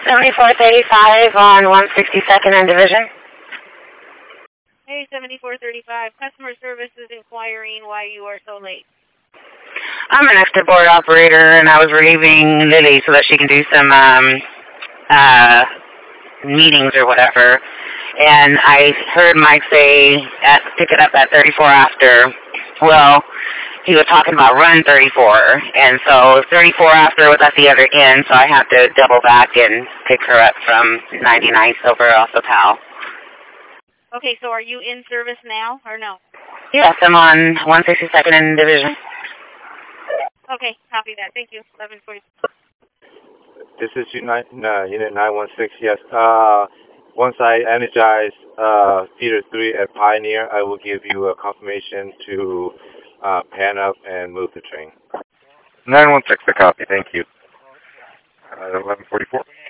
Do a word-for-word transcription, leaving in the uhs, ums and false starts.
seventy-four thirty-five on one sixty-second and Division. Hey, seventy-four thirty-five, customer service is inquiring why you are so late. I'm an extra board operator, and I was relieving Lily so that she can do some um, uh, meetings or whatever. And I heard Mike say, at, pick it up at thirty-four after. Well, he was talking about run thirty-four, and so thirty-four after was at the other end, so I have to double back and pick her up from ninety-ninth over off the P A L. Okay, so are you in service now, or no? Yes, I'm on one sixty-second and Division. Okay, copy that. Thank you. eleven forty. This is Unit, uh, Unit nine one six, yes. Uh, once I energize uh, Feeder three at Pioneer, I will give you a confirmation to uh, pan up and move the train. nine one six, the copy. Thank you. Uh, eleven forty-four.